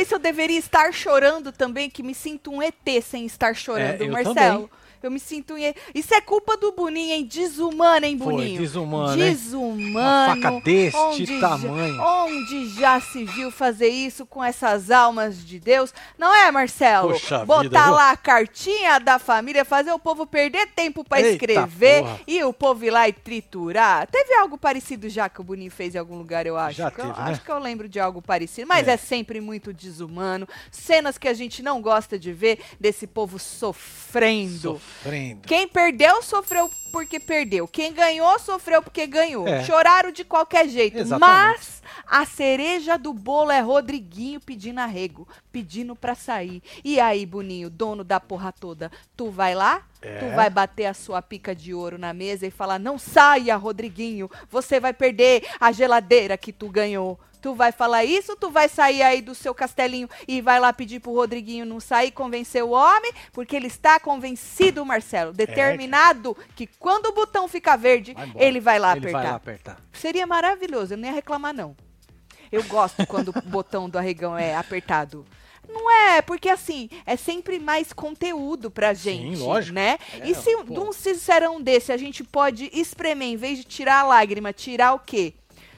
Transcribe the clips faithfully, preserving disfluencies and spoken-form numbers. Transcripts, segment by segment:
sei se eu deveria estar chorando também, que me sinto um E T sem estar chorando, É, eu Marcelo. também. Eu me sinto um E T. Isso é culpa do Boninho, hein? Desumano, hein, Foi, Boninho? desumano, hein? Desumano. Uma faca deste onde tamanho. Já, onde já se viu fazer isso com essas almas de Deus? Não é, Marcelo? Poxa Botar vida, lá a cartinha da família, fazer o povo perder tempo pra Eita escrever porra. e o povo ir lá e triturar. Teve algo parecido já que o Boninho fez em algum lugar, eu acho. Já que eu, teve, né? Acho que eu lembro de algo parecido, mas É. é sempre muito desumano. Cenas que a gente não gosta de ver desse povo sofrendo. Sofrendo. Quem perdeu, sofreu porque perdeu. Quem ganhou, sofreu porque ganhou. É. Choraram de qualquer jeito. Exatamente. Mas a cereja do bolo é Rodriguinho pedindo arrego, pedindo pra sair. E aí, Boninho, dono da porra toda, tu vai lá? É. Tu vai bater a sua pica de ouro na mesa e falar, não saia, Rodriguinho, você vai perder a geladeira que tu ganhou. Tu vai falar isso, tu vai sair aí do seu castelinho e vai lá pedir pro Rodriguinho não sair, convencer o homem, porque ele está convencido, Marcelo, determinado, que quando o botão fica verde, Vai embora. ele vai lá Ele apertar. vai lá apertar. Seria maravilhoso, eu não ia reclamar, não. Eu gosto quando o botão do arregão é apertado. Não é, porque assim, é sempre mais conteúdo pra gente, lógico. né? É, e se pô. de um sincerão desse a gente pode espremer, em vez de tirar a lágrima, tirar o quê?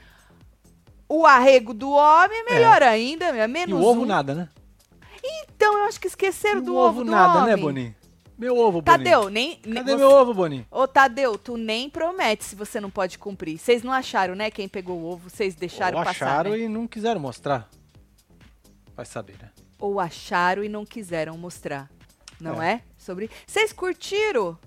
O arrego do homem, melhor É. ainda, é menos E o ovo um. nada, né? Então, eu acho que esqueceram E do o ovo, ovo do nada, homem. né, Boninho? Meu ovo, Boninho. Tadeu, nem... nem Cadê você- meu ovo, Boninho? Ô, Tadeu, tu nem promete se você não pode cumprir. Vocês não acharam, né, quem pegou o ovo? Vocês deixaram Ou passar, acharam né? e não quiseram mostrar. Vai saber, né? Ou acharam e não quiseram mostrar. Não É. é? Sobre. Vocês curtiram?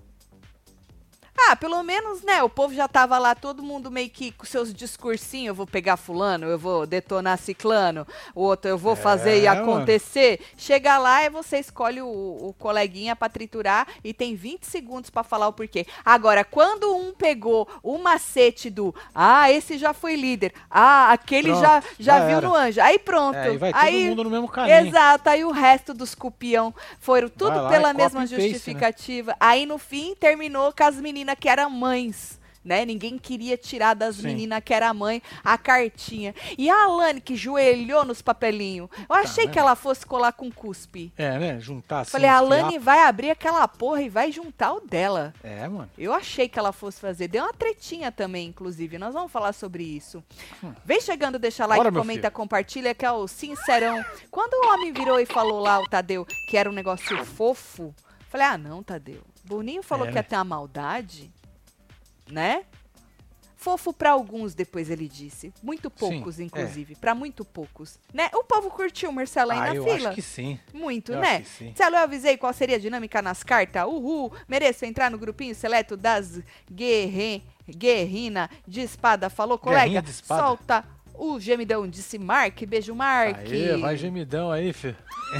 Ah, pelo menos, né? O povo já tava lá, todo mundo meio que com seus discursinhos. Eu vou pegar fulano, eu vou detonar ciclano, o outro eu vou fazer e É, acontecer. Chega lá e você escolhe o, o coleguinha pra triturar e tem vinte segundos pra falar o porquê. Agora, quando um pegou o macete do, ah, esse já foi líder, ah, aquele Pronto, já, já, já viu era. no anjo. Aí pronto. É, e vai todo aí, mundo no mesmo caminho. Exato, aí o resto dos cupião foram tudo Vai lá pela e mesma copy and paste, né? justificativa. Aí no fim terminou com as meninas que eram mães, né? Ninguém queria tirar das Sim. meninas que era mãe a cartinha. E a Alane que joelhou nos papelinhos. Eu achei né? que ela fosse colar com cuspe. É, né? Juntar assim. Falei, a uns Alane fiapos. vai abrir aquela porra e vai juntar o dela. É, mano. Eu achei que ela fosse fazer. Deu uma tretinha também, inclusive. Nós vamos falar sobre isso. Vem chegando, deixa like, Bora, meu comenta, filho. compartilha, que é o sincerão. Quando o homem virou e falou lá, o Tadeu, que era um negócio fofo, falei, ah, não, Tadeu. Boninho falou É, que né? ia ter uma maldade, né? Fofo pra alguns, depois ele disse. Muito poucos, Sim, inclusive. Pra muito poucos. Né? O povo curtiu, Marcelo, aí Ah, na eu fila. acho que sim. Muito, Eu né? acho que sim. Marcelo, eu avisei qual seria a dinâmica nas cartas. Uhul, mereço entrar no grupinho seleto das guerre... guerrina de espada. Falou, colega? Guerrinha de espada. Solta o gemidão, disse Mark. Beijo, Mark. Aê, vai gemidão aí, filho.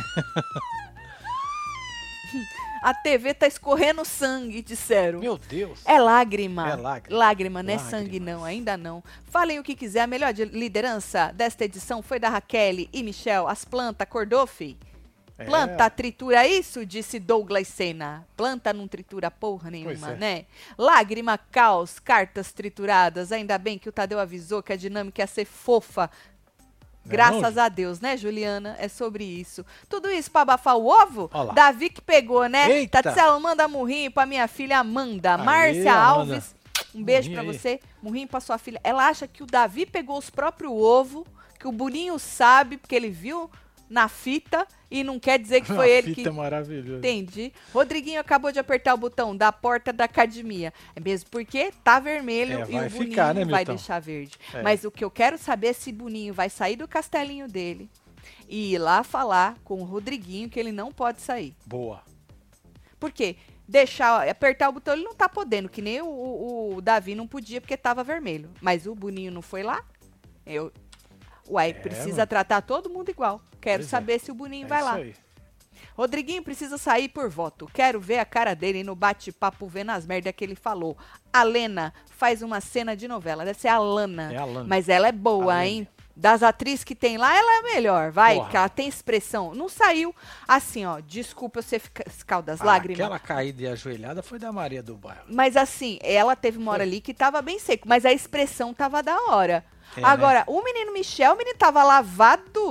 A T V tá escorrendo sangue, disseram. Meu Deus. É lágrima. É lágrima. Lágrima, não é Lágrimas. sangue não, ainda não. Falem o que quiser, a melhor de- liderança desta edição foi da Raquel e Michel. As plantas acordou, fi? É. Planta tritura isso? Disse Douglas Sena. Planta não tritura porra nenhuma, Pois é. né? Lágrima, caos, cartas trituradas. Ainda bem que o Tadeu avisou que a dinâmica ia ser fofa. Não é Graças não, a Deus, né, Juliana? É sobre isso. Tudo isso pra abafar o ovo? Ó lá. Davi que pegou, né? Eita! Tatselo, manda murrinho pra minha filha Amanda. Aê, Márcia Amanda. Alves, um beijo Murrinho pra aí. você. Murrinho pra sua filha. Ela acha que o Davi pegou os próprios ovos, que o Boninho sabe, porque ele viu na fita e não quer dizer que foi Uma ele fita que... maravilhosa. Entendi. Rodriguinho acabou de apertar o botão da porta da academia. É mesmo porque tá vermelho É, e vai o Boninho ficar, né, vai Milton? deixar verde. É. Mas o que eu quero saber é se Boninho vai sair do castelinho dele e ir lá falar com o Rodriguinho que ele não pode sair. Boa. Por quê? Deixar, apertar o botão ele não tá podendo, que nem o, o- o Davi não podia porque tava vermelho. Mas o Boninho não foi lá? Eu... Uai, É, precisa mano. tratar todo mundo igual. Quero Pois é. saber se o Boninho É vai isso lá. aí. Rodriguinho precisa sair por voto. Quero ver a cara dele no bate-papo vendo as merdas que ele falou. A Lena faz uma cena de novela. Deve ser a Lana. É a Lana. Mas ela é boa, A hein? Das atrizes que tem lá, ela é a melhor. Vai, Porra. porque ela tem expressão. Não saiu assim, ó. Desculpa você ficar escal das Ah, lágrimas. aquela caída e ajoelhada foi da Maria do Bairro. Mas assim, ela teve uma hora ali que tava bem seco. Mas a expressão tava da hora. É, Agora, o menino Michel, o menino tava lavado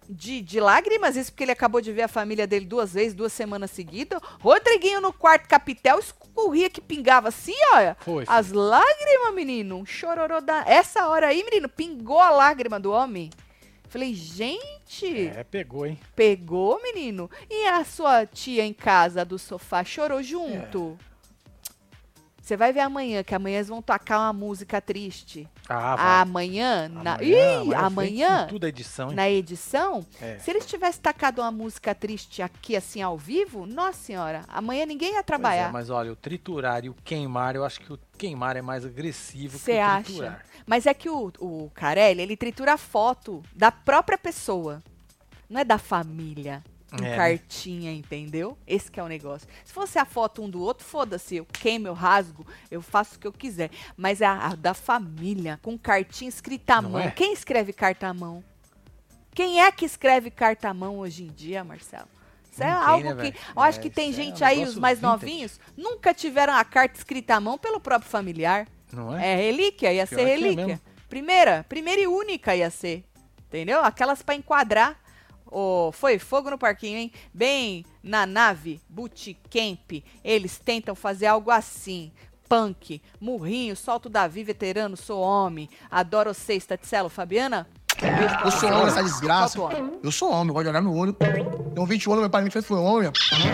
De, de lágrimas, isso porque ele acabou de ver a família dele duas vezes, duas semanas seguidas. Rodriguinho no quarto capitel escorria que pingava assim, olha. Foi, foi. As lágrimas, menino. Um chororô da... Essa hora aí, menino, pingou a lágrima do homem. Falei, gente. É, pegou, hein? Pegou, menino. E a sua tia em casa do sofá chorou junto? É. Você vai ver amanhã, que amanhã eles vão tocar uma música triste. Ah, vai. Amanhã, na, amanhã, ih, amanhã tudo a edição, hein? na edição, É. se eles tivessem tacado uma música triste aqui, assim, ao vivo, nossa senhora, amanhã ninguém ia trabalhar. É, mas olha, o triturar e o queimar, eu acho que o queimar é mais agressivo Cê que o acha? triturar. Mas é que o, o Carelli, ele tritura a foto da própria pessoa, não é da família. Em É, cartinha, né? Entendeu? Esse que é o negócio. Se fosse a foto um do outro, foda-se, eu queimo, eu rasgo, eu faço o que eu quiser. Mas a, a da família, com cartinha escrita à Não mão. é? Quem escreve carta à mão? Quem é que escreve carta à mão hoje em dia, Marcelo? Isso é Ninguém, algo né, que... velho? Eu acho É, que tem isso é gente um aí, os negócio mais vintage. novinhos, nunca tiveram a carta escrita à mão pelo próprio familiar. Não é? É relíquia, ia Pior ser que é relíquia. mesmo. Primeira, primeira e única ia ser. Entendeu? Aquelas pra enquadrar. Oh, foi fogo no parquinho, hein? Bem, na nave, bootcamp, eles tentam fazer algo assim. Punk, murrinho, solto Davi, veterano, sou homem. Adoro vocês, Tatselo, Fabiana? Eu sou homem, essa desgraça. Qual tu homem? Eu sou homem, gosto de olhar no olho. Tenho vinte anos, meu pai me fez foi homem.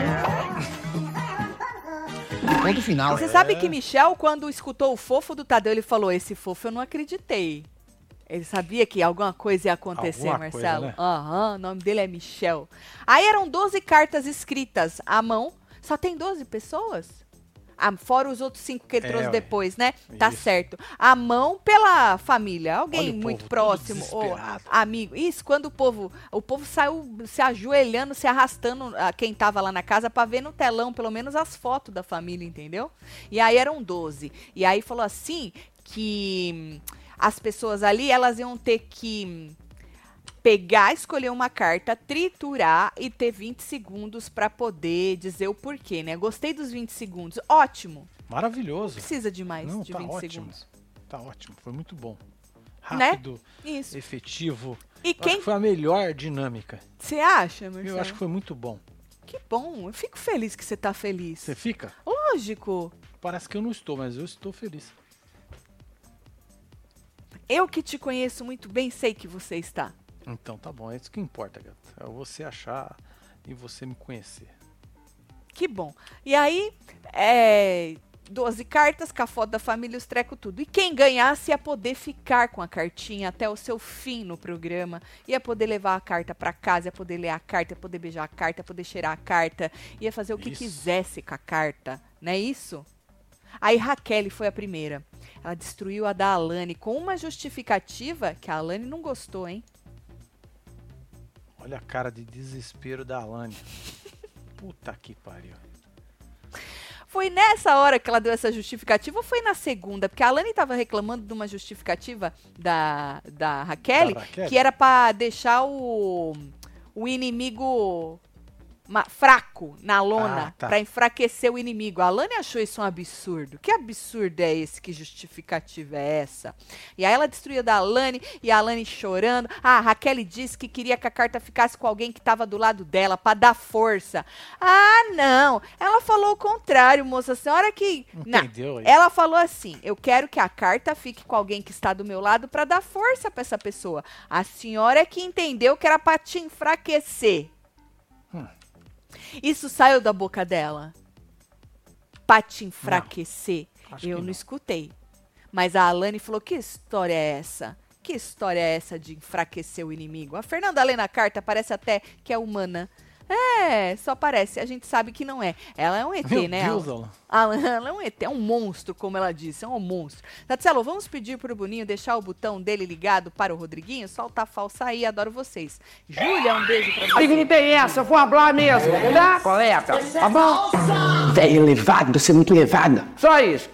Ponto final. Você sabe que Michel, quando escutou o fofo do Tadeu, ele falou, esse fofo eu não acreditei. Ele sabia que alguma coisa ia acontecer, Alguma Marcelo. coisa, né? Aham, o nome dele é Michel. Aí eram doze cartas escritas à mão. Só tem doze pessoas? Ah, fora os outros cinco que ele É, trouxe ué. depois, né? Tá Isso. certo. À mão pela família. Alguém Olha o muito povo, próximo. tudo Ou desesperado. amigo. Isso, quando o povo... O povo saiu se ajoelhando, se arrastando, a quem tava lá na casa, pra ver no telão, pelo menos, as fotos da família, entendeu? E aí eram doze. E aí falou assim que... As pessoas ali, elas iam ter que pegar, escolher uma carta, triturar e ter vinte segundos para poder dizer o porquê, né? Gostei dos vinte segundos. Ótimo. Maravilhoso. Precisa de mais Não, de tá vinte ótimo. segundos. Tá ótimo, foi muito bom. Né? Rápido, Isso. efetivo. E Eu acho quem que foi a melhor dinâmica. você acha, Marcelo? Eu acho que foi muito bom. Que bom. Eu fico feliz que você tá feliz. Você fica? Lógico. Parece que eu não estou, mas eu estou feliz. Eu que te conheço muito bem, sei que você está. Então tá bom, é isso que importa, gato. É você achar e você me conhecer. Que bom. E aí, é, doze cartas, com a foto da família, os treco tudo. E quem ganhasse ia poder ficar com a cartinha até o seu fim no programa. Ia poder levar a carta pra casa, ia poder ler a carta, ia poder beijar a carta, ia poder cheirar a carta. Ia fazer o que Isso. quisesse com a carta. Não é isso? Aí Raquel foi a primeira. Ela destruiu a da Alane com uma justificativa que a Alane não gostou, hein? Olha a cara de desespero da Alane. Puta que pariu. Foi nessa hora que ela deu essa justificativa ou foi na segunda? Porque a Alane tava reclamando de uma justificativa da, da Raquel, Da Raquel? que era pra deixar o, o inimigo ma- fraco na lona, Ah, tá. pra enfraquecer o inimigo. A Alane achou isso um absurdo. Que absurdo é esse? Que justificativa é essa? E aí ela destruiu da Alane, e a Alane chorando. Ah, a Raquel disse que queria que a carta ficasse com alguém que tava do lado dela, pra dar força. Ah, não. Ela falou o contrário, moça. A senhora que... Não. Entendeu aí? Ela falou assim, eu quero que a carta fique com alguém que está do meu lado pra dar força pra essa pessoa. A senhora é que entendeu que era pra te enfraquecer. Hum. Isso saiu da boca dela? Pra te enfraquecer? Acho Eu que não. não. escutei. Mas a Alane falou, que história é essa? Que história é essa de enfraquecer o inimigo? A Fernanda lê na carta, parece até que é humana. É, só parece. A gente sabe que não é. Ela é um E T, Meu né? Deus, Ela- Alan. Ela, ela é um E T, é um monstro, como ela disse, é um monstro. Tatselo, vamos pedir pro Boninho deixar o botão dele ligado para o Rodriguinho? Solta a falsa aí, adoro vocês. Júlia, um beijo pra Que você. não tem essa, eu vou falar mesmo, tá? Coleta, tá bom? Velho elevado, você é muito elevada. Só isso.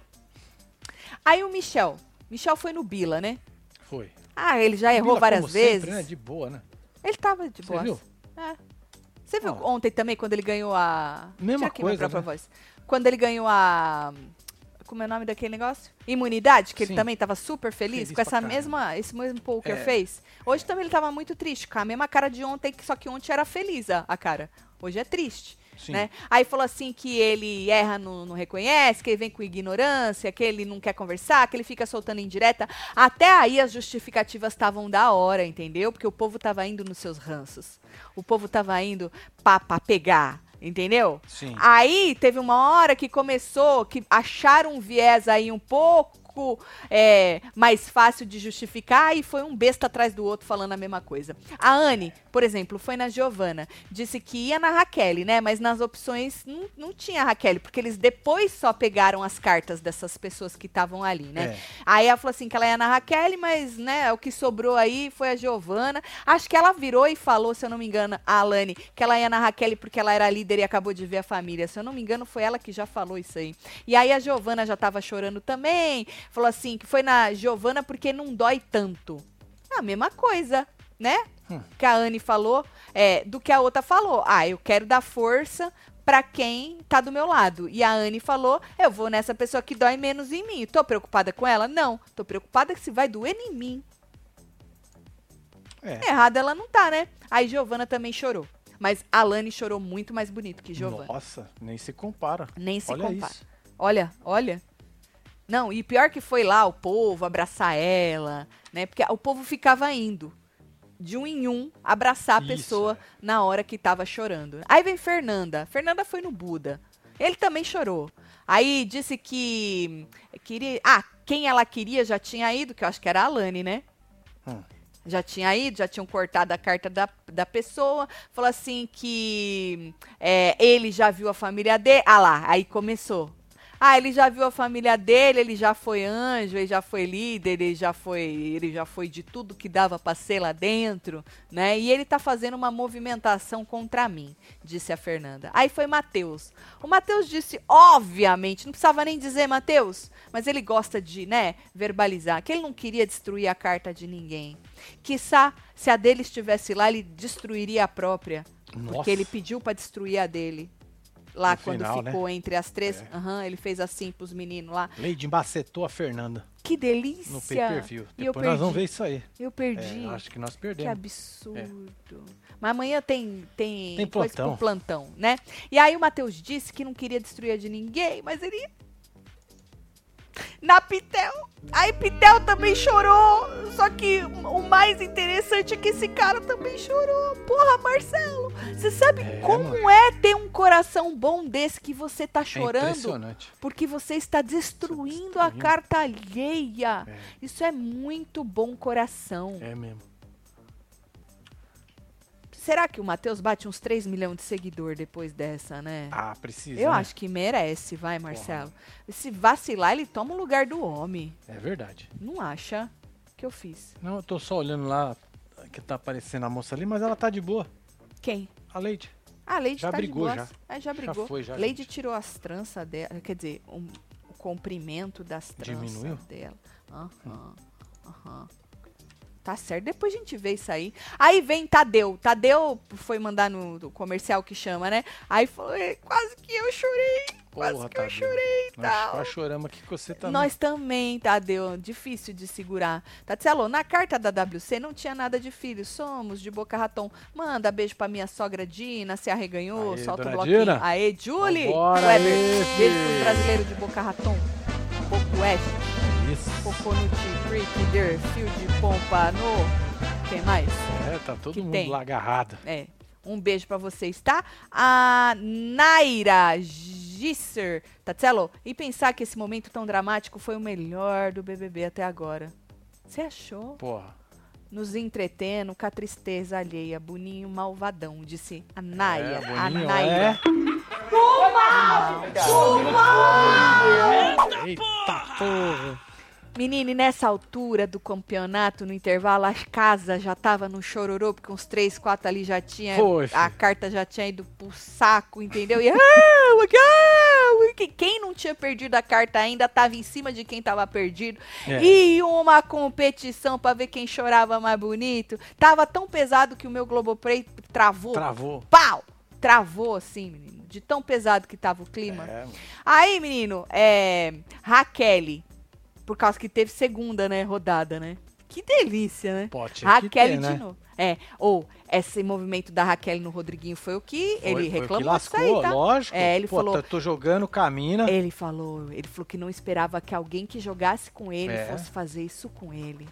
Aí o Michel. Michel foi no Bila, né? Foi. Ah, ele já errou Bila, várias como vezes. sempre, né? De boa, né? Ele tava de Você boa. viu? É. Você viu Ó. ontem também, quando ele ganhou a... Mesma Tira aqui minha coisa, própria né? voz. Quando ele ganhou a... como é o nome daquele negócio? Imunidade, que Sim. ele também tava super feliz, Feliz com pra essa caramba. mesma, esse mesmo poker É. face. Hoje também ele tava muito triste, com a mesma cara de ontem, só que ontem era feliz a, a cara. Hoje é triste. Sim. Né? Aí falou assim que ele erra, no, não reconhece, que ele vem com ignorância, que ele não quer conversar, que ele fica soltando indireta. Até aí as justificativas estavam da hora, entendeu? Porque o povo tava indo nos seus ranços. O povo tava indo pra, pra pegar, entendeu? Sim. Aí teve uma hora que começou, que acharam um viés aí um pouco é, mais fácil de justificar e foi um besta atrás do outro falando a mesma coisa. A Anne, por exemplo, foi na Giovana, disse que ia na Raquel, né? Mas nas opções não, não tinha a Raquel, porque eles depois só pegaram as cartas dessas pessoas que estavam ali, né? É. Aí ela falou assim que ela ia na Raquel, mas, né, o que sobrou aí foi a Giovana. Acho que ela virou e falou, se eu não me engano, a Alane, que ela ia na Raquel porque ela era líder e acabou de ver a família. Se eu não me engano, foi ela que já falou isso aí. E aí a Giovana já tava chorando também, falou assim, que foi na Giovana porque não dói tanto. A mesma coisa, né? Hum. Que a Anne falou, é, do que a outra falou. Ah, eu quero dar força pra quem tá do meu lado. E a Anne falou, eu vou nessa pessoa que dói menos em mim. Tô preocupada com ela? Não. Tô preocupada se vai doer em mim. É. Errada ela não tá, né? Aí Giovana também chorou. Mas a Alane chorou muito mais bonito que Giovana. Nossa, nem se compara. Nem se Olha compara. isso. Olha, olha. Não, e pior que foi lá o povo abraçar ela, né? Porque o povo ficava indo de um em um abraçar a Isso, pessoa é. na hora que tava chorando. Aí vem Fernanda. Fernanda foi no Buda. Ele também chorou. Aí disse que queria... Ah, quem ela queria já tinha ido, que eu acho que era a Alane, né? Hum. Já tinha ido, já tinham cortado a carta da, da pessoa. Falou assim que é, ele já viu a família dele. Ah lá, aí começou. Ah, ele já viu a família dele, ele já foi anjo, ele já foi líder, ele já foi, ele já foi de tudo que dava pra ser lá dentro, né? E ele tá fazendo uma movimentação contra mim, disse a Fernanda. Aí foi Matheus. O Matheus disse, obviamente, não precisava nem dizer Matheus, mas ele gosta de, né, verbalizar, que ele não queria destruir a carta de ninguém. Quiçá, se a dele estivesse lá, ele destruiria a própria, Nossa. porque ele pediu pra destruir a dele. Lá No quando final, ficou entre as três, É. aham, ele fez assim pros meninos lá. Lady embacetou a Fernanda Que delícia! no pay-per-view. E eu Depois nós vamos perdi. ver isso aí. Eu perdi. É, acho que nós Que perdemos. absurdo. Mas amanhã tem, tem, Tem coisa plantão. pro plantão, né? E aí o Matheus disse que não queria destruir a de ninguém, mas ele ia na Pitel. Aí Pitel também chorou. Só que o mais interessante é que esse cara também chorou. Porra, Marcelo, você sabe É, como mano. é ter um coração bom desse que você tá É chorando? impressionante. Porque você está destruindo a destruindo. carta alheia. É. Isso é muito bom coração. É mesmo. Será que o Matheus bate uns três milhões de seguidor depois dessa, né? Ah, precisa. Eu né? acho que merece, vai, Marcelo. Se vacilar, ele toma o lugar do homem. É verdade. Não acha que eu fiz? Não, eu tô só olhando lá que tá aparecendo a moça ali, mas ela tá de boa. Quem? A Lady. Ah, a Leide Já tá brigou, de boa. já. É, já brigou. foi, já, Leide gente. tirou as tranças dela, quer dizer, um- o comprimento das tranças Diminuiu? dela. Aham, aham. Tá certo, depois a gente vê isso aí. Aí vem Tadeu. Tadeu foi mandar no, no comercial que chama, né? Aí falou, "É, quase que eu chorei. Quase Porra, que eu Tadeu. chorei e Nós tal. quase choramos aqui com você também. Nós também, Tadeu. Difícil de segurar. Tatselo, na carta da W C não tinha nada de filho. Somos de Boca Raton. Manda beijo pra minha sogra Dina, se arreganhou, Aê, solta o dona bloquinho. Dina. Aê, Julie! Vambora, Weber, aê, beijo filho. pros brasileiros de Boca Raton. Boca Oeste, Isso. Coconut Creek, Der, Fio de Pompa, no... Quem mais? É, tá todo Que mundo tem? lá agarrado. É. Um beijo pra vocês, tá? A Naira Gisser, Tatselo, e pensar que esse momento tão dramático foi o melhor do B B B até agora. Você achou? Porra. Nos entretendo com a tristeza alheia. Boninho malvadão, disse a Naira. É, a Boninho, Naira. é. Eita porra. Menino, e nessa altura do campeonato, no intervalo, as casas já tava no chororô, porque uns três, quatro ali já tinha... Foi, a filho. carta já tinha ido pro saco, entendeu? E... ah, ah, que quem não tinha perdido a carta ainda tava em cima de quem tava perdido. É. E uma competição pra ver quem chorava mais bonito. Tava tão pesado que o meu Globoplay travou. Travou. Pau! Travou assim, menino. De tão pesado que tava o clima. É, mano. Aí, menino, é... Raquel, por causa que teve segunda, né, rodada, né? Que delícia, né? Pô, tinha que Raquel ter, de né? novo. É, ou esse movimento da Raquel no Rodriguinho foi o que Foi- ele foi o reclamou que lascou, disso aí, tá? lógico. É, ele Pô, falou- tô, tô jogando com a mina. Ele falou, ele falou que não esperava que alguém que jogasse com ele É. fosse fazer isso com ele.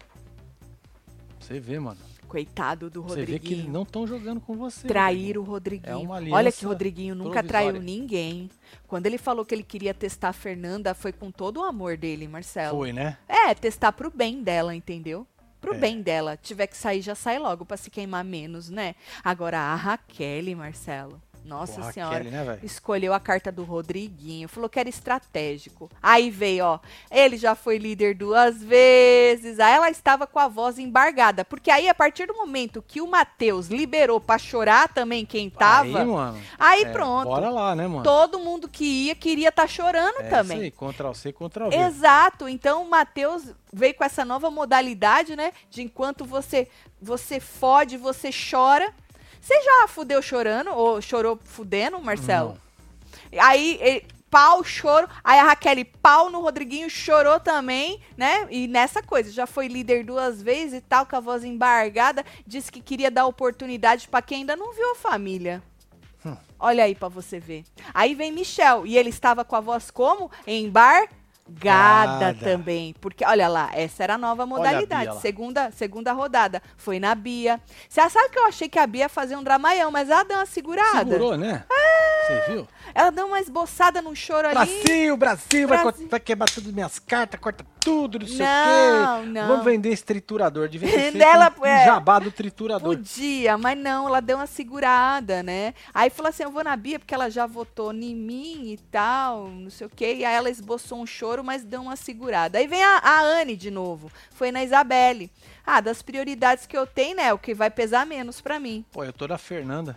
Você vê, mano. Coitado do Você vê que Rodriguinho. não estão jogando com você. Trair o Rodriguinho. Rodriguinho. É uma Olha aliança que o Rodriguinho nunca provisória. traiu ninguém. Quando ele falou que ele queria testar a Fernanda, foi com todo o amor dele, Marcelo. Foi, né? É, testar pro bem dela, entendeu? Pro É. bem dela. Tiver que sair, já sai logo pra se queimar menos, né? Agora, a Raquel, Marcelo. Nossa Pô, senhora. Raquel, né, velho? Escolheu a carta do Rodriguinho. Falou que era estratégico. Aí veio, ó. Ele já foi líder duas vezes. Aí ela estava com a voz embargada. Porque aí, a partir do momento que o Matheus liberou pra chorar também quem tava. Aí, mano. Aí é, pronto. Bora lá, né, mano? Todo mundo que ia queria estar chorando é também. Isso aí, Ctrl C, Ctrl V. Exato. Então o Matheus veio com essa nova modalidade, né? De enquanto você você fode, você chora. Você já fudeu chorando ou chorou fudendo, Marcelo? Aí, ele, pau, choro. Aí a Raquel, pau no Rodriguinho, chorou também, né? E nessa coisa, já foi líder duas vezes e tal, com a voz embargada. Disse que queria dar oportunidade pra quem ainda não viu a família. Hum. Olha aí pra você ver. Aí vem Michel, e ele estava com a voz como? Embargada Gada. também. Porque, olha lá, essa era a nova Olha a modalidade. Bia lá. segunda, segunda rodada. Foi na Bia. Você sabe que eu achei que a Bia ia fazer um dramaião, mas ela deu uma segurada. Segurou, né? Você viu? Ela deu uma esboçada num choro ali. Brasil, Brasil, vai, Brasil. co- vai quebrar tudo minhas cartas, corta tudo, não sei Não, o quê. não. Vamos vender esse triturador. Devia ter feito Dela, um, um é. jabá do triturador. Podia, mas não, ela deu uma segurada, né? Aí falou assim, eu vou na Bia porque ela já votou em mim e tal, não sei o quê. E aí ela esboçou um choro, mas deu uma segurada. Aí vem a, a Anne de novo, foi na Isabelle. Ah, das prioridades que eu tenho, né, o que vai pesar menos pra mim. Pô, eu tô da Fernanda.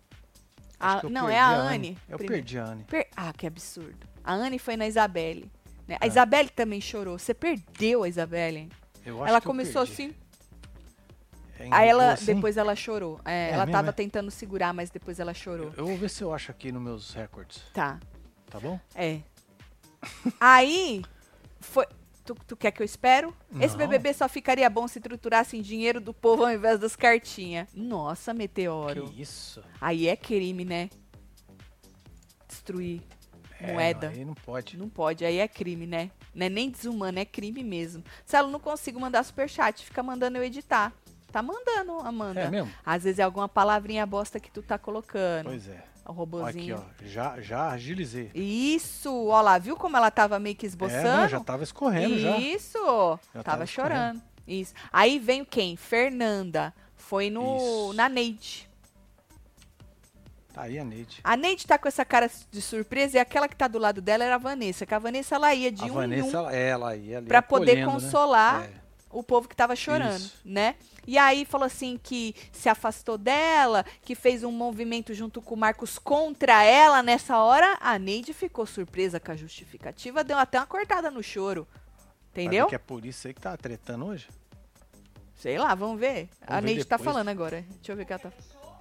A- Acho que eu não, perdi é a Anne. Eu primeiro. perdi a Anne. Per- ah, que absurdo. A Anne foi na Isabelle. Né? A É. Isabelle também chorou. Você perdeu a Isabelle. Eu acho Ela que eu começou perdi. assim. É, Aí ela, enrolou assim? depois ela chorou. É, É ela mesmo, tava é? tentando segurar, mas depois ela chorou. Eu, eu vou ver se eu acho aqui nos meus records. Tá, Tá bom? é. Aí, foi... Tu, tu quer que eu espero? Esse Não. B B B só ficaria bom se triturassem dinheiro do povo ao invés das cartinhas. Nossa, Meteoro. Que isso? Aí é crime, né? Destruir É, moeda. Aí não pode. Não pode, aí é crime, né? Não é nem desumano, é crime mesmo. Se ela não consigo mandar superchat, fica mandando eu editar. Tá mandando, Amanda. É mesmo? Às vezes é alguma palavrinha bosta que tu tá colocando. Pois é. O Ó, robozinho. aqui, ó. Já, já agilizei. Isso, ó lá, viu como ela tava meio que É, esboçando? não, já tava escorrendo já. Isso, Já tava, tava chorando. Isso. Aí vem quem? Fernanda. Foi no Isso. na Neide. Tá aí a Neide. A Neide tá com essa cara de surpresa e aquela que tá do lado dela era a Vanessa. Que a Vanessa ela ia de a um em Vanessa, um ela, ela ia ali pra poder acolhendo, né? consolar É. o povo que tava chorando, Isso. né? E aí falou assim que se afastou dela, que fez um movimento junto com o Marcos contra ela. Nessa hora, a Neide ficou surpresa com a justificativa, deu até uma cortada no choro. Vai ver Entendeu? que é por isso aí que tá tretando hoje? Sei lá, vamos ver. a ver Neide tá depois. falando agora. Deixa eu ver o que ela tá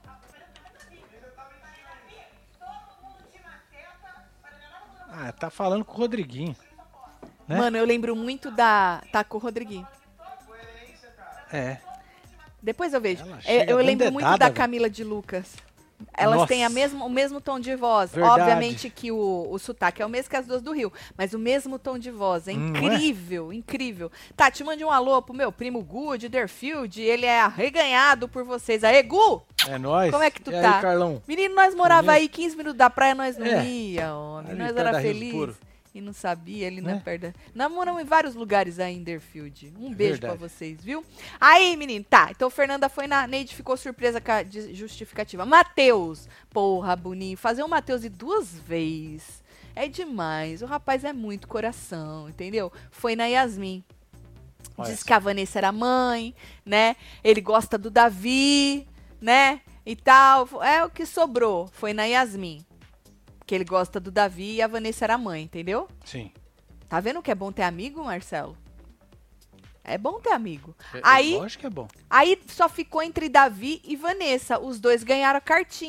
Ah, tá falando com o Rodriguinho. Né? Mano, eu lembro muito da... Tá com o Rodriguinho. É. Depois eu vejo. Ela Eu, chega eu dando lembro muito dedada, da velho. Camila de Lucas. Elas Nossa. têm a mesmo, o mesmo tom de voz. Verdade. Obviamente que o, o sotaque é o mesmo que as duas do Rio, mas o mesmo tom de voz. É Hum, não é? incrível, incrível. Tá, te mande um alô pro meu primo Gu de Derfield. Ele é arreganhado por vocês. Aê, Gu! É nóis. Como é que tu e tá? Aí, Carlão? Menino, nós morava Conheço. aí quinze minutos da praia, nós não É. ia, homem. Ali Nós perto era da Rio feliz. Puro. E não sabia, ali Né? na perda. Nós moramos em vários lugares aí em Derfield. Um beijo pra Verdade. vocês, viu? Aí, menino, tá. Então, Fernanda foi na Neide, ficou surpresa com a de- justificativa. Matheus. Porra, Boninho. Fazer o Matheus ir duas vezes é demais. O rapaz é muito coração, entendeu? Foi na Yasmin. Olha Diz só. que a Vanessa era mãe, né? Ele gosta do Davi, né? E tal. É o que sobrou. Foi na Yasmin. Que ele gosta do Davi e a Vanessa era mãe, entendeu? Sim. Tá vendo que é bom ter amigo, Marcelo? É bom ter amigo. É- Aí, Lógico que é bom. aí só ficou entre Davi e Vanessa. Os dois ganharam a cartinha.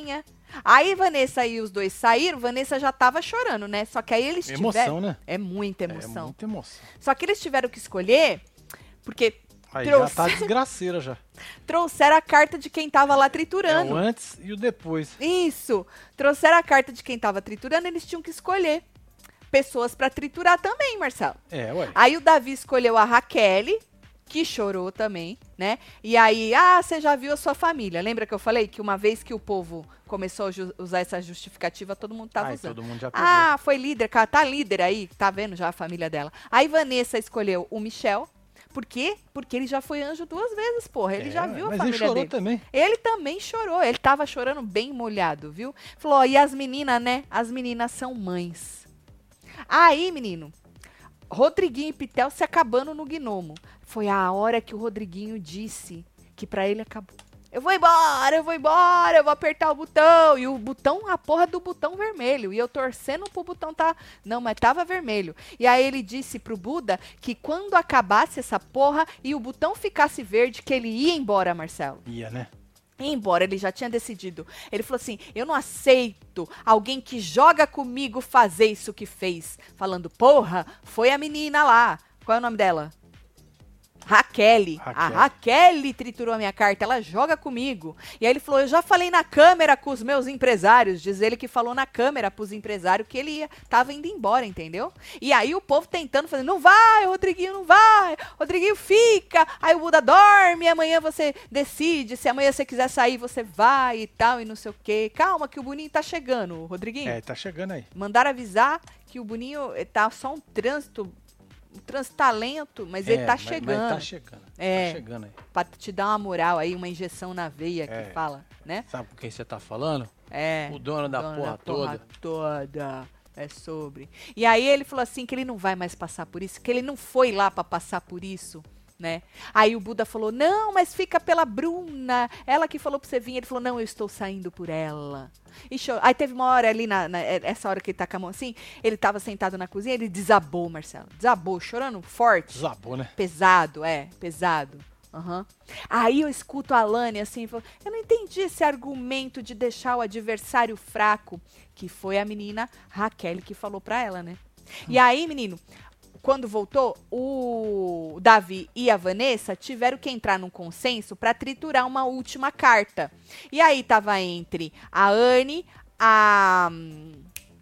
Aí Vanessa e os dois saíram, Vanessa já tava chorando, né? Só que aí eles Emoção, tiveram... né? É muita É emoção. muita emoção. Só que eles tiveram que escolher, porque Aí Trouxe. já tá desgraceira já. trouxeram a carta de quem tava lá É triturando. o antes e o depois. Isso. Trouxeram a carta de quem tava triturando, eles tinham que escolher pessoas pra triturar também, Marcelo. É, ué. Aí o Davi escolheu a Raquel, que chorou também, né? E aí, ah, você já viu a sua família. Lembra que eu falei que uma vez que o povo começou a ju- usar essa justificativa, todo mundo tava Aí usando. todo mundo já pegou. Ah, foi líder, cara, tá líder aí, tá vendo já a família dela. Aí Vanessa escolheu o Michel. Por quê? Porque ele já foi anjo duas vezes, porra. Ele É, já viu a mas família ele chorou dele. também. Ele também chorou. Ele tava chorando bem molhado, viu? Falou, ó, e as meninas, né? As meninas são mães. Aí, menino, Rodriguinho e Pitel se acabando no gnomo. Foi a hora que o Rodriguinho disse que pra ele acabou. Eu vou embora, eu vou embora, eu vou apertar o botão. E o botão, a porra do botão vermelho. E eu torcendo pro botão tá... Não, mas tava vermelho. E aí ele disse pro Buda que quando acabasse essa porra e o botão ficasse verde, que ele ia embora, Marcelo. Ia, né? Ia embora, ele já tinha decidido. Ele falou assim, eu não aceito alguém que joga comigo fazer isso que fez. Falando, porra, foi a menina lá. Qual é o nome dela? Raquel. A Raquel. Raquel triturou a minha carta, ela joga comigo. E aí ele falou, eu já falei na câmera com os meus empresários. Diz ele que falou na câmera pros empresários que ele ia, tava indo embora, entendeu? E aí o povo tentando fazer, não vai, Rodriguinho, não vai. Rodriguinho fica. Aí o Buda dorme, amanhã você decide. Se amanhã você quiser sair, você vai e tal, e não sei o quê. Calma que o Boninho tá chegando, Rodriguinho. É, tá chegando aí. Mandaram avisar que o Boninho eh, tá só um trânsito, um transtalento, mas ele É, tá mas- chegando. Mas tá chegando. É. Tá chegando aí. Pra te dar uma moral aí, uma injeção na veia É. que fala, né? Sabe com quem você tá falando? É. O dono da dono porra toda. toda. É sobre. E aí ele falou assim que ele não vai mais passar por isso, que ele não foi lá pra passar por isso, né? Aí o Buda falou, não, mas fica pela Bruna, ela que falou pra você vir. Ele falou, não, eu estou saindo por ela. E chorou. Aí teve uma hora ali, na, na- essa hora que ele tá com a mão assim, ele tava sentado na cozinha, ele desabou, Marcelo. Desabou, chorando forte. Desabou, né? Pesado, é, pesado. Aham. Aí eu escuto a Lani assim, falo, eu não entendi esse argumento de deixar o adversário fraco, que foi a menina Raquel que falou pra ela, né? E aí, menino, quando voltou, o Davi e a Vanessa tiveram que entrar num consenso pra triturar uma última carta. E aí tava entre a Anne, a hum,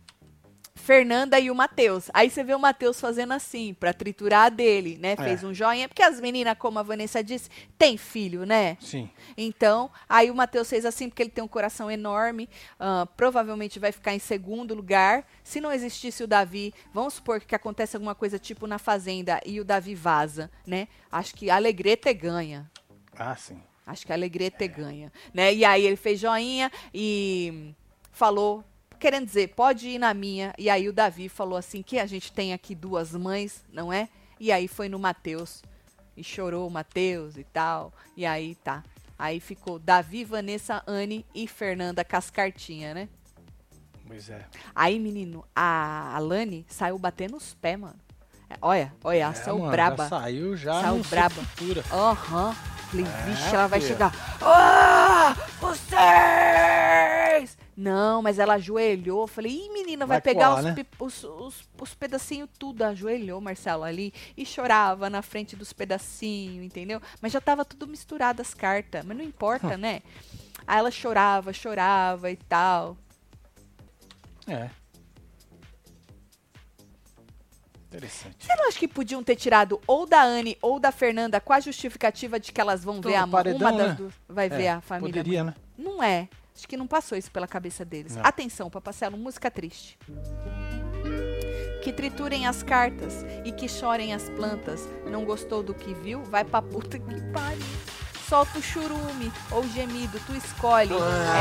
Fernanda e o Matheus. Aí você vê o Matheus fazendo assim, pra triturar a dele, né? Fez É. um joinha, porque as meninas, como a Vanessa disse, tem filho, né? Sim. Então, aí o Matheus fez assim, porque ele tem um coração enorme, ah, provavelmente vai ficar em segundo lugar. Se não existisse o Davi, vamos supor que acontece alguma coisa tipo na Fazenda e o Davi vaza, né? Acho que a Alegrete ganha. Ah, sim. Acho que a Alegrete ganha, né? E aí ele fez joinha e falou, querendo dizer, pode ir na minha. E aí o Davi falou assim, que a gente tem aqui duas mães, não é? E aí foi no Matheus. E chorou o Matheus e tal. E aí tá. Aí ficou Davi, Vanessa, Anne e Fernanda com as cartinhas, né? Pois é. Aí, menino, a Alane saiu batendo os pés, mano. É, Olha, olha, ela É, saiu mano, braba. Já saiu já Saiu no braba. Sepultura. Aham. Falei, É, vixe, ela vai filha. chegar. Ah, vocês! Não, mas ela ajoelhou. Falei, ih, menina, vai, Vai pegar colar, os, né? pi- os, os, os pedacinhos tudo. Ajoelhou, Marcelo, ali. E chorava na frente dos pedacinhos, entendeu? Mas já tava tudo misturado as cartas. Mas não importa, né? Aí ela chorava, chorava e tal. É. Interessante. Você não acha que podiam ter tirado ou da Anne ou da Fernanda com a justificativa de que elas vão Então, ver a mãe? paredão, Uma das né? duas vai ver É, a família. Poderia, né? Não é. Acho que não passou isso pela cabeça deles. Não. Atenção, Papacelo, música triste. Que triturem as cartas e que chorem as plantas. Não gostou do que viu? Vai pra puta que pariu. Solta o churume ou gemido, tu escolhe.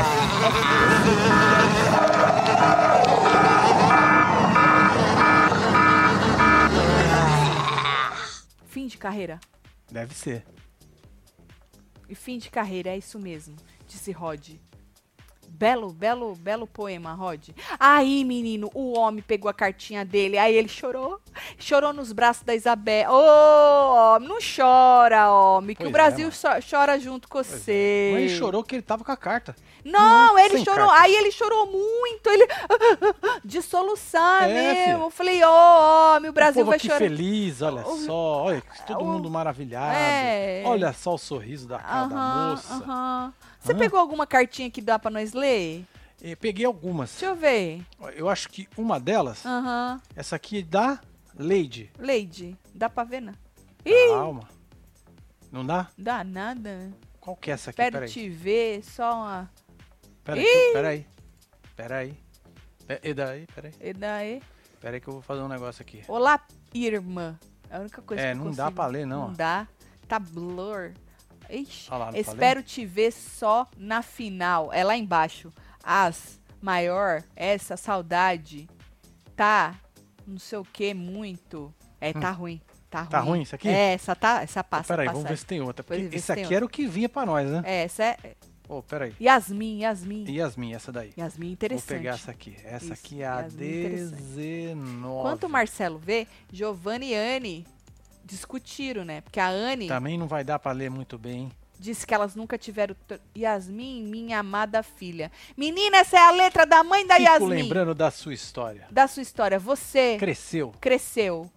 É... Fim de carreira. Deve ser. E fim de carreira, é isso mesmo, disse Rod. Belo, belo, belo poema, Rod. Aí, menino, o homem pegou a cartinha dele, aí ele chorou. Chorou nos braços da Isabel. Ô, homem, não chora, homem, que Pois o Brasil é, so- chora junto com você. Mas ele chorou que ele tava com a carta. Não, ele Sem chorou. carta. Aí ele chorou muito. Ele de soluçar É, mesmo. filha. Eu falei, ô, homem, o Brasil o povo vai aqui chorar. feliz, olha O- só. Olha, todo o- mundo maravilhado. É. Olha só o sorriso da cara da Aham, moça. aham. Você Hã? pegou alguma cartinha que dá pra nós ler? E peguei algumas. Deixa eu ver. Eu acho que uma delas, Aham. essa aqui é da Lady. Lady, dá pra ver, né? Ih, Calma. Não dá? dá nada. Qual que é essa aqui? Espero Peraí. te ver, só uma... Peraí, Ih! peraí. Peraí. Pe- E daí? Peraí. E daí? Peraí que eu vou fazer um negócio aqui. Olá, irmã. É a única coisa É, que eu não dá consigo. pra ler, não, Não ó. dá. Tá blur. Ixi, Olha lá, não espero te ver só na final. É lá embaixo. As, maior, essa saudade. Tá, não sei o que, muito. É, tá ruim. Tá ruim. Tá ruim isso aqui? É, essa tá, essa passa, Peraí, passa. vamos ver se tem outra. Depois Porque vê se esse tem aqui era o que vinha pra nós, né? É, essa é Ô, peraí. Yasmin, Yasmin. Yasmin, essa daí. Yasmin, interessante. Vou pegar essa aqui. Essa Isso, aqui é a Yasmin, interessante. dezenove. Enquanto o Marcelo vê, Giovanni e Anne discutiram, né? Porque a Anne Também não vai dar pra ler muito bem. disse que elas nunca tiveram... tr- Yasmin, minha amada filha. Menina, essa é a letra da mãe da Fico Yasmin. lembrando da sua história. Da sua história. Você Cresceu, cresceu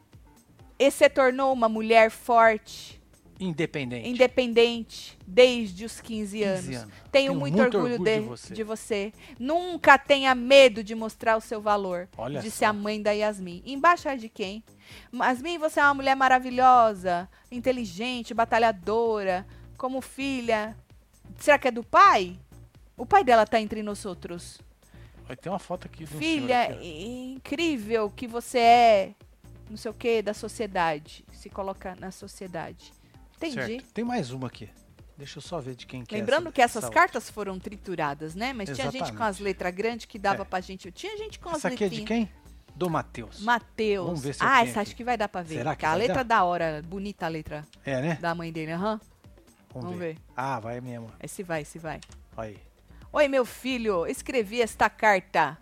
e se tornou uma mulher forte, independente. independente, desde os quinze anos. quinze anos. Tenho, muito, orgulho, de, de você. de você. Nunca tenha medo de mostrar o seu valor, Olha disse só. a mãe da Yasmin. Embaixo é de quem? Yasmin, você é uma mulher maravilhosa, inteligente, batalhadora, como filha. Será que é do pai? O pai dela tá entre nós outros. Vai ter uma foto aqui do Filha, senhor aqui, incrível que você é, não sei o que, da sociedade. Se coloca na sociedade. ó. Entendi. Certo. Tem mais uma aqui. Deixa eu só ver de quem que Lembrando é essa, que essas essa cartas foram trituradas, né? Mas tinha gente com Exatamente. as letras grandes que dava É. pra gente. Tinha gente com outra. as Essa aqui é letrinhas. de quem? Do Matheus. Mateus. Vamos ver se eu ah, tenho essa aqui. acho que vai dar pra ver. Será que porque a vai letra dar? da hora, bonita a letra É, né? da mãe dele, aham. Vamos, Vamos ver. ver. Ah, vai mesmo. Esse vai, esse vai. Olha aí. Oi, meu filho, escrevi esta carta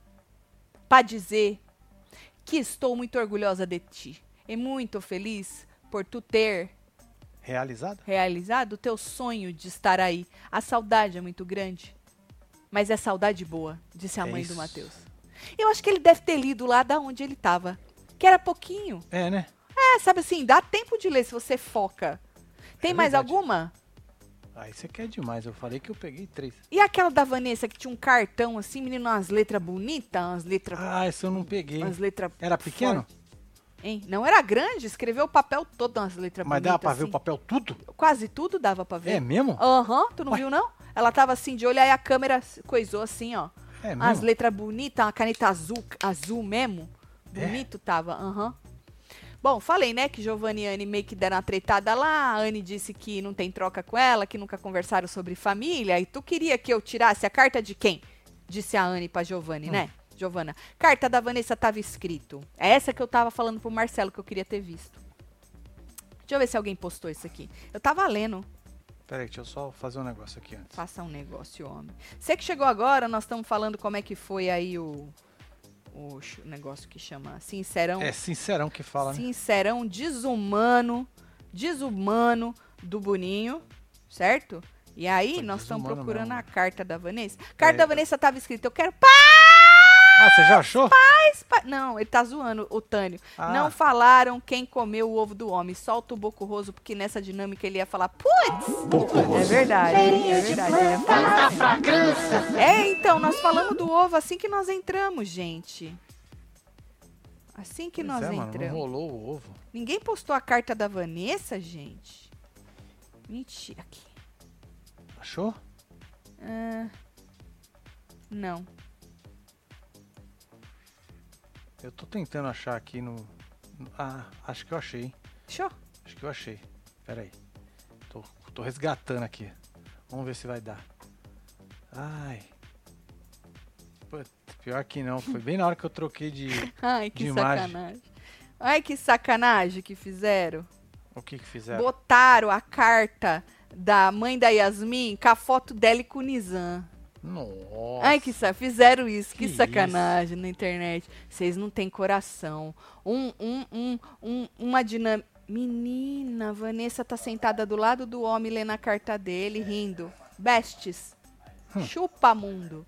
para dizer que estou muito orgulhosa de ti e muito feliz por tu ter Realizado? realizado o teu sonho de estar aí. A saudade é muito grande, mas é saudade boa, disse a É mãe isso. do Matheus. Eu acho que ele deve ter lido lá da onde ele estava, que era pouquinho. É, né? É, sabe assim, dá tempo de ler se você foca. Tem É mais verdade. alguma? Aí você quer demais. Eu falei que eu peguei três. E aquela da Vanessa que tinha um cartão assim, menino, umas letras bonitas, umas letras... Ah, essa eu não peguei. umas letras Era pequeno? fortes. Hein? Não era grande, escreveu o papel todo nas letras Mas bonitas. dava pra ver assim. o papel tudo? Quase tudo dava pra ver. É mesmo? Aham, tu não Ué. viu, não? Ela tava assim de olho, aí a câmera coisou assim, ó. É As mesmo? letras bonitas, uma caneta azul, azul mesmo. É? Bonito tava, aham. Bom, falei, né, que Giovanni e Anne meio que deram uma tretada lá. A Anne disse que não tem troca com ela, que nunca conversaram sobre família. E tu queria que eu tirasse a carta de quem? Disse a Anne pra Giovanni, Hum. né? Giovana, carta da Vanessa tava escrito. É essa que eu tava falando pro Marcelo que eu queria ter visto. Deixa eu ver se alguém postou isso aqui. Eu tava lendo. Peraí, deixa eu só fazer um negócio aqui antes. Faça um negócio, homem. Você que chegou agora, nós estamos falando como é que foi aí o, o ch- negócio que chama Sincerão. É sincerão que fala, né? Sincerão, desumano, desumano do Boninho, certo? E aí, Foi nós estamos desumano procurando mesmo. a carta da Vanessa. Carta É. da Vanessa tava escrita, eu quero Ah, você já achou? paz, pa-" Não, ele tá zoando, o Tânio. Ah. Não falaram quem comeu o ovo do homem, solta o Bocurroso, porque nessa dinâmica ele ia falar, putz! É verdade, é verdade. Ele ia falar assim. É, então, nós falamos do ovo assim que nós entramos, gente. Assim que Pois nós é, mano, não entramos. rolou o ovo. Ninguém postou a carta da Vanessa, gente? Mentira aqui. Achou? Ah, não. Eu tô tentando achar aqui no... no- Ah, acho que eu achei. Show. Acho que eu achei. Pera aí. Tô, tô resgatando aqui. Vamos ver se vai dar. Ai. Putz, pior que não. Foi bem na hora que eu troquei de... Ai, que De imagem. sacanagem. Ai, que sacanagem que fizeram. O que que fizeram? Botaram a carta da mãe da Yasmin com a foto dela e com o Nizam. Nossa. Ai, que sa... fizeram isso, que, Que sacanagem na internet. Vocês não têm coração. Um, um, um, um, uma dinâmica. Menina, a Vanessa tá sentada do lado do homem lendo a carta dele, rindo. Bestes. Hum. Chupa mundo.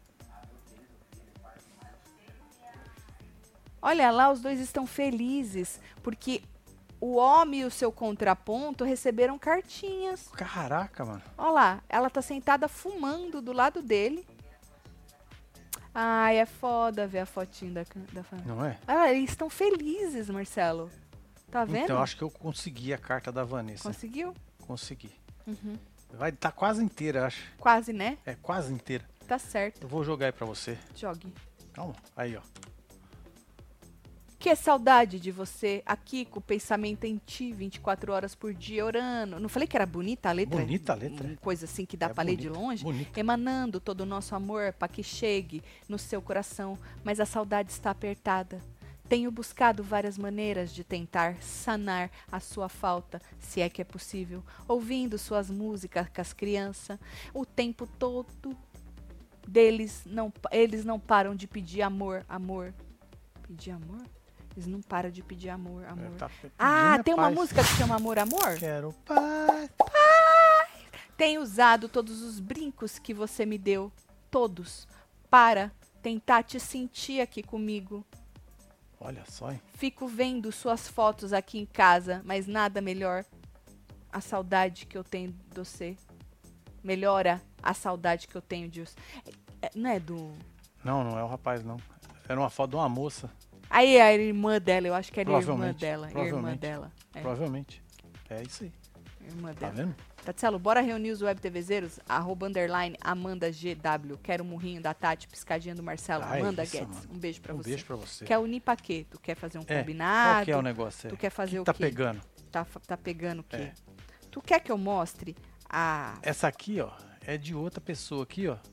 Olha lá, os dois estão felizes, porque o homem e o seu contraponto receberam cartinhas. Caraca, mano. Olha lá, ela tá sentada fumando do lado dele. Ai, é foda ver a fotinho da, da família. Não é? Ah, eles estão felizes, Marcelo. Tá vendo? Então, acho que eu consegui a carta da Vanessa. Conseguiu? Consegui. Uhum. Vai estar quase inteira, acho. Quase, né? É, quase inteira. Tá certo. Eu vou jogar aí pra você. Jogue. Calma. Aí, ó. Que saudade de você aqui com o pensamento em ti, vinte e quatro horas por dia, orando. Não falei que era bonita a letra? Bonita a letra. Uma coisa assim que dá É pra ler de bonita, longe. bonita. Emanando todo o nosso amor para que chegue no seu coração. Mas a saudade está apertada. Tenho buscado várias maneiras de tentar sanar a sua falta, se é que é possível. Ouvindo suas músicas com as crianças, o tempo todo deles não, eles não param de pedir amor, amor. Pedir amor? Eles não param de pedir amor, amor. É, tá pedindo Ah, é tem uma paz. música que chama Amor, Amor? Quero paz. Tenho usado todos os brincos que você me deu, todos, para tentar te sentir aqui comigo. Olha só, hein? Fico vendo suas fotos aqui em casa, mas nada melhor a saudade que eu tenho de você. Melhora a saudade que eu tenho de você. É, não é do... Não, não é o rapaz, não. Era uma foto de uma moça. Aí a irmã dela, eu acho que era a irmã Provavelmente, dela. Irmã provavelmente. dela. É, Provavelmente. É isso aí. irmã Tá dela. vendo? Tatselo, bora reunir os web TVzeiros? Arroba underline Amanda G W. Quero um murrinho da Tati, piscadinha do Marcelo. Ah, Amanda isso, Guedes. mano. Um beijo pra Um você. beijo pra você. Quer unir pra quê? Tu quer fazer um É, combinado? qual que é o negócio aí? Tu quer fazer que o tá quê? pegando? Tá, fa- tá pegando o quê? É. Tu quer que eu mostre a... Essa aqui, ó, é de outra pessoa aqui, ó.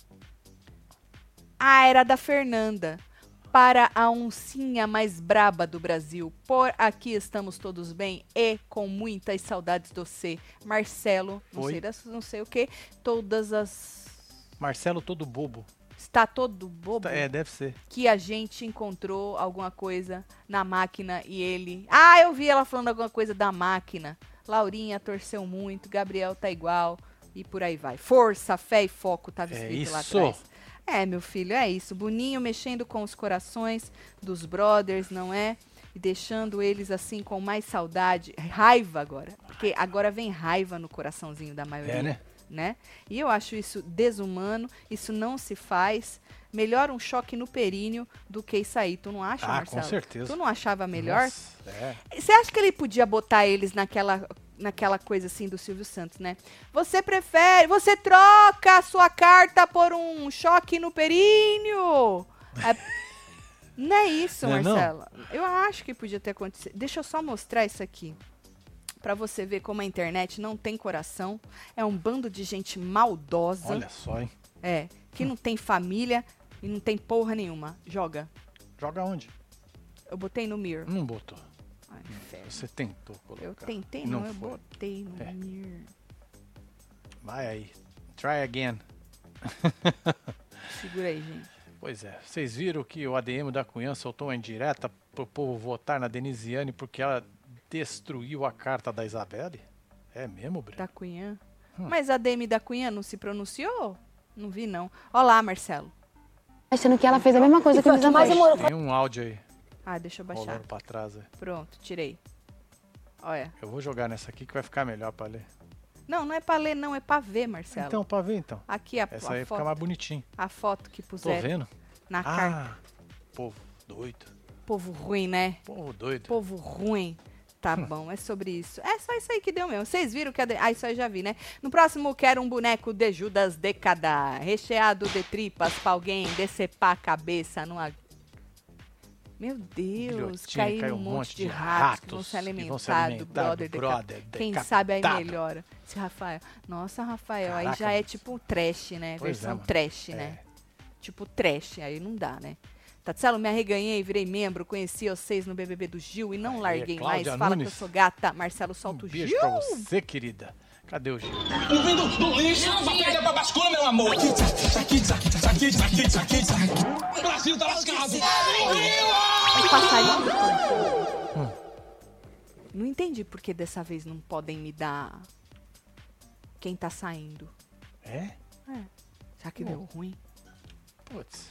Ah, era da Fernanda. Para a oncinha mais braba do Brasil. Por aqui estamos todos bem e com muitas saudades do C. Marcelo, não Oi. sei, das, não sei o que. Todas as... Marcelo todo bobo. Está todo bobo? Tá- É, deve ser. Que a gente encontrou alguma coisa na máquina e ele... Ah, eu vi ela falando alguma coisa da máquina. Laurinha torceu muito, Gabriel tá igual e por aí vai. Força, fé e foco, tava É escrito lá isso. atrás. É, meu filho, é isso. Boninho mexendo com os corações dos brothers, não é? E deixando eles assim com mais saudade. Raiva agora. Porque agora vem raiva no coraçãozinho da maioria. É, né? Né? E eu acho isso desumano, isso não se faz. Melhor um choque no períneo do que isso aí. Tu não acha, Ah, Marcelo? com certeza. Tu não achava melhor? Nossa, é. Você acha que ele podia botar eles naquela, naquela coisa assim do Silvio Santos, né? Você prefere, você troca a sua carta por um choque no períneo? É, não é isso, Não é não? Marcelo. Eu acho que podia ter acontecido. Deixa eu só mostrar isso aqui. Pra você ver como a internet não tem coração. É um bando de gente maldosa. Olha só, hein? É, que não tem família e não tem porra nenhuma. Joga. Joga onde? Eu botei no Mir. Não botou. Ai, inferno. Você tentou colocar. Eu tentei, Não não, eu foi. botei no É. Mir. Vai aí. Try again. Segura aí, gente. Pois é. Vocês viram que o A D M da Cunhã soltou uma indireta pro povo votar na Denisiane porque ela destruiu a carta da Isabelle? É mesmo, Breno? Da Cunhã. Hum. Mas a D M da Cunhã não se pronunciou? Não vi, não. Olá, Marcelo. Achando que ela fez a mesma coisa que o Luiz Amor. Tem um áudio aí Ah, deixa eu baixar. rolando pra trás. aí. Pronto, tirei. Olha. Eu vou jogar nessa aqui que vai ficar melhor pra ler. Não, não é pra ler, não. É pra ver, Marcelo. Então, pra ver então. Aqui a, Essa a aí foto, fica mais bonitinho. a foto que Tô puseram vendo? na carta. Ah, povo doido. Povo ruim, né? Povo doido. Povo ruim. Tá bom, é sobre isso. É só isso aí que deu mesmo. Vocês viram que a... De... Ah, isso aí eu já vi, né? No próximo, quero um boneco de Judas Decada, recheado de tripas pra alguém decepar a cabeça numa... Meu Deus, Guilhotina, caiu um monte de ratos que vão se alimentar do brother. Deca- brother Quem decapitado. sabe aí melhora. Esse Rafael. Nossa, Rafael, aí Caraca, já é mas- tipo um trash, né? Pois é, Versão mano. trash, É. né? Tipo trash, aí não dá, né? Tatselo, me arreganhei, virei membro, conheci vocês no B B B do Gil e não Aí, larguei Cláudia mais. Fala Nunes. que eu sou gata. Marcelo, Um solta o beijo Gil. pra você, querida. Cadê o Gil? Vindo do lixo, papel pra bascula, meu amor. Aqui, aqui, aqui, aqui, aqui, aqui, aqui. O Brasil tá lascado. O passarinho. Hum. Não entendi por que dessa vez não podem me dar quem tá saindo. É? É. Será que deu ruim? Putz.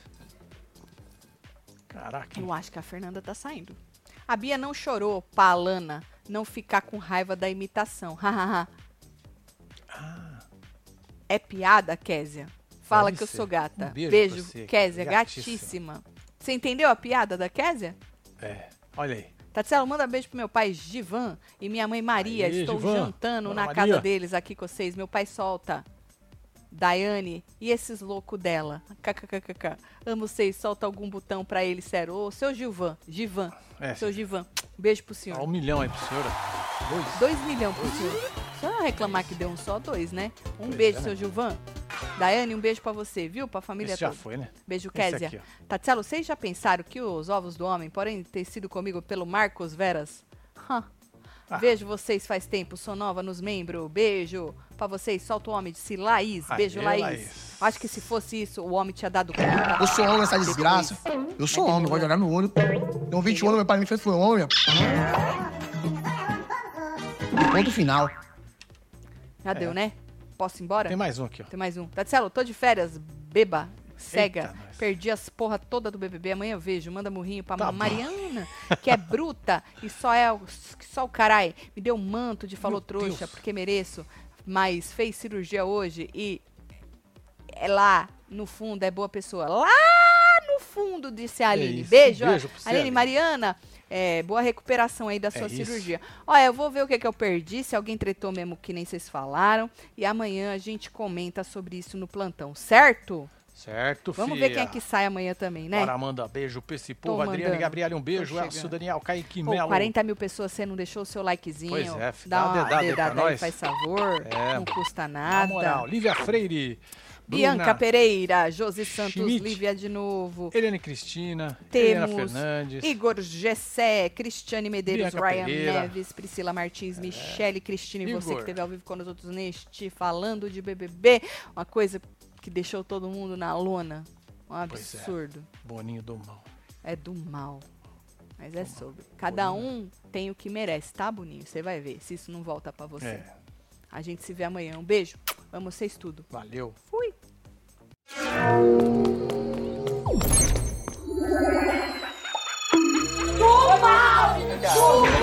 Caraca. Eu acho que a Fernanda tá saindo. A Bia não chorou pra Alana não ficar com raiva da imitação. Hahaha. Ah. É piada, Kézia? Fala Deve que eu ser. sou gata. Um beijo Beijo, pra você, Kézia, gatíssima. gatíssima. Você entendeu a piada da Kézia? É. Olha aí. Tatselo, manda beijo pro meu pai Givan e minha mãe Maria. Aê, Estou Givan. jantando Dona na Maria. casa deles aqui com vocês. Meu pai solta. Daiane e esses loucos dela. KKKKK. Amo vocês. Solta algum botão pra ele, sério. Ô, seu Gilvan. Givan. É, Seu Givan. Beijo pro senhor. Ó, um milhão aí pro senhor. Dois. Dois milhões pro senhor. Só não reclamar que deu um só, dois, né? Um Pois beijo, é, seu né? Gilvan. Daiane, um beijo pra você, viu? Pra família Esse já toda. foi, né? Beijo, Esse Kézia. aqui, ó. Tatselo, vocês já pensaram que os ovos do homem podem ter sido comigo pelo Marcos Veras? Hã. Ah. Vejo vocês faz tempo, sou nova nos membros. Beijo pra vocês, solta o homem, disse Laís. Aê, Beijo, Laís. Laís. Acho que se fosse isso, o homem tinha dado conta. Eu sou homem nessa desgraça. Eu sou homem, pode olhar no olho. Tenho vinte anos, meu pai me fez foi homem. Ponto final. Já deu, né? Posso ir embora? Tem mais um aqui, ó. Tem mais um. Tatselo, tô de férias, beba, cega. Eita, nós. Perdi as porra toda do B B B. Amanhã eu vejo. Manda murrinho pra Tá bom. Mariana, que é bruta e só é o, que só o carai. Me deu um manto de falou Meu trouxa, Deus. porque mereço. Mas fez cirurgia hoje e é lá, no fundo, é boa pessoa. Lá no fundo, disse a Aline. isso. Beijo. ó. Beijo pra você, Aline, Aline. Mariana, é, boa recuperação aí da sua isso. cirurgia. Olha, eu vou ver o que, que eu perdi, se alguém tretou mesmo que nem vocês falaram. E amanhã a gente comenta sobre isso no plantão, certo? Certo, Vamos filha. ver quem é que sai amanhã também, né? Bora, Amanda, beijo pra esse Tô povo. Adriane, mandando. Gabriele, um beijo. Tô Elcio, chegando. Daniel, Kaique, Pô, Melo. quarenta mil pessoas, você não deixou o seu likezinho. Pois é, fi, dá dá uma uma dedada aí pra dedada aí, nós. faz favor. É, não custa Na nada. moral, Lívia Freire, Bianca Bruna, Pereira, Josi Santos, Schmidt, Lívia de novo. Eliane Cristina, Helena Temos Fernandes. Igor Gessé, Cristiane Medeiros, Bianca Ryan Pereira. Neves, Priscila Martins, Michele Cristina e você Igor. que esteve ao vivo com nós outros neste Falando de B B B. Uma coisa que deixou todo mundo na lona. Um Pois é. absurdo. Boninho do Mal. É do mal. Mas é sobre. Cada um tem o que merece, tá, Boninho? Você vai ver se isso não volta pra você. É, A gente se vê amanhã. Um beijo. Amo vocês tudo. valeu. Fui. Toma!